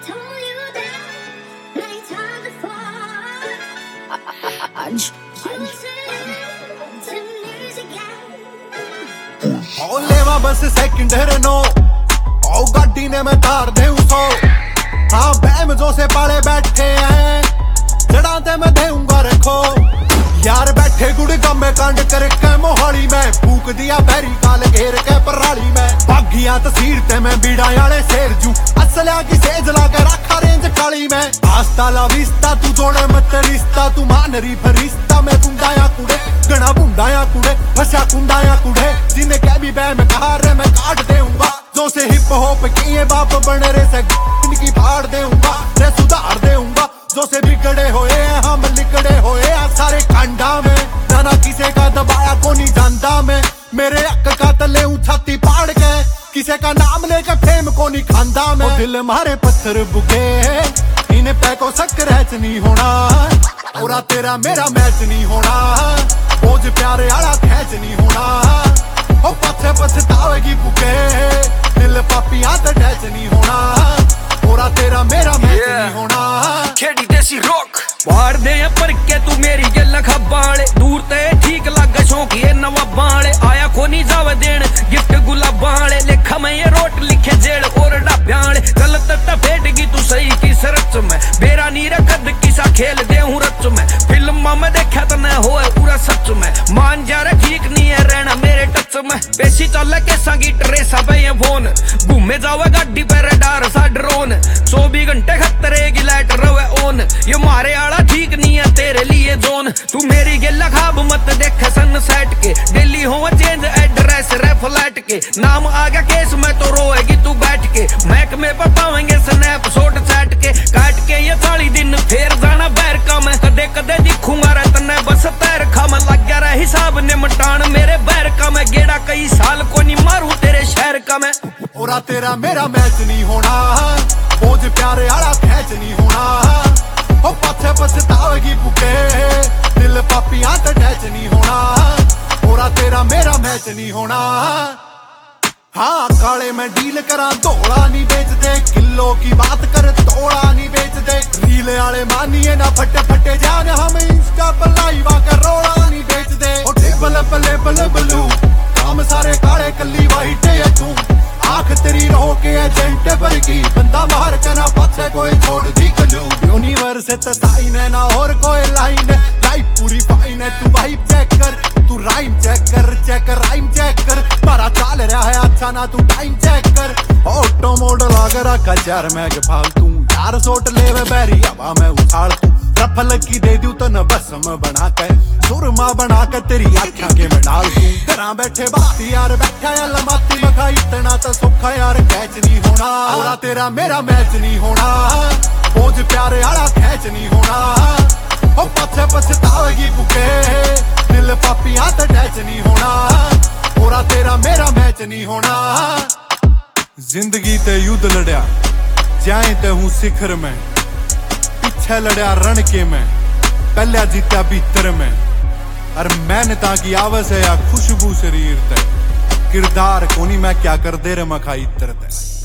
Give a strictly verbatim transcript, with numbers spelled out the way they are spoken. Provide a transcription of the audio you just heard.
ओ लेवा बस सेकंडर नो ओ गाड़ी ने मैं तार दे सो हाँ बैमजों से पाले बैठे हैं जड़ा ते मैं देऊंगा रखो यार बैठे गुड़ गमे कांड करके मोहाली में फूक दिया बैरी काल घेर के पराली में भागिया तस्वीर ते मैं बीड़ा याले शेर जू असलिया की सेज ला के रखा रेंज काली में आस्ता ला विस्ता तू जोड़े मत रिश्ता तू मानरी फरिश्ता मैं कुंडाया कुड़े गणा बुंडाया कुड़े फसा कुंडाया कुड़े जिन्हें कह भी बै मैं कहा रे मैं काट देऊंगा जो से हिप हॉप किए बाप बने रे से इनकी फाड़ देऊंगा रे सुधार देऊंगा जो से बिगड़े होए हम लिकड़े होए सारे कांडा में जाना किसे का दबाया को नहीं जानता मैं मेरे अक का तले छाती पाड़ के किसे का नाम लेकर फेम को नहीं खांदा मैं दिल मारे पत्थर बुके इन्हें पैको सक्रेच नहीं होना और तेरा मेरा मैच नहीं होना बोझ प्यारे आला खैच नहीं होना ओ पछे पछतावेगी बुके दिल पापियां ते डैच नहीं होना और तेरा मेरा मैच yeah. नहीं होना खेड़ी देसी रॉक बाहर दे पर के तू मेरी गल खबाले दूर ते ठीक लगे शौक ये नवा बाले आया को नहीं जावे देन गिफ्ट गुलाबाले लिखा मैं ये रोट लिखे जेल और डाब्याले गलत त फेटगी तू सही की सरच में बेरा नी रखद किसा खेल दे हूं रच में फिल्म में देखा त न होए पूरा सच में मान जा रे ठीक नहीं है रहना मेरे टच में पेशी चल के संगी ट्रेसा पे ये फोन घूमे जावे गाड़ी पे रडार सा ड्रोन चौबीस घंटे खतरे की लाइट रवे ऑन ये मारे आला ठीक नहीं है तेरे लिए जोन तू मेरी गेला खाब मत देख सनसेट के डेली हो चेंज एड्रेस रे फ्लैट के नाम आ गया केस में तो रोएगी तू बैठ के मैक में पावेंगे स्नैप शॉट चैट के काट के ये साली दिन फेर जाना बैर का मैं कदे कदे दिखूंगा रे तने बस तैर खा मैं लग गया रे हिसाब निमटान मेरे बैर का मैं गेड़ा कई साल को नहीं मारू तेरे शहर का मैं और तेरा मेरा मैच नहीं होना बोझ प्यारे आला खैच नहीं होना ओ पछे पछतावेगी बुके दिल पापियां ते डैच नहीं होना और तेरा मेरा मैच नहीं होना हाँ काले में डील करा धोला नहीं बेचते किलो की बात कर तोड़ा नहीं बेचते रील आले मानिए ना फटे फटे जान हम इंस्टा पर लाइव आकर रोड़ा नहीं बेचते ओ टेबल पले बल बलू काम सारे काले कल्ली वाइट है तू आंख तेरी रो के एजेंट पर की बंदा मार के ना पछे कोई छोड़ दी कलू यूनिवर्स ते साइन है ना और कोई लाइन है लाइफ पूरी फाइन है तू वाइब चेक कर तू राइम चेक कर चेक राइम चेक कर मारा चाल रहा है अच्छा ना तू टाइम चेक कर ऑटो मोड लगा रखा चार मैं के फालतू यार सोट लेवे बैरी हवा में उछाल तू रफल की दे दूं तो न बसम बना के सुरमा बना के तेरी आँखों के में डाल दूं घरा बैठे बाती यार बैठा या लमाती मखा इतना तो सुखा यार कैच नहीं होना और तेरा मेरा मैच नहीं होना बोझ प्यारे आला खैच नहीं होना ओ पछे पछतावेगी बुके दिल पापियां ते डैच नहीं होना और तेरा मेरा मैच नहीं होना जिंदगी ते युद्ध लड़या जाए ते हूँ शिखर में पीछे लड़या रण के में पहले जीता भीतर में और मेहनता की आवस है या खुशबू शरीर ते किरदार कोनी मैं क्या कर दे रे मखाई इतर ते।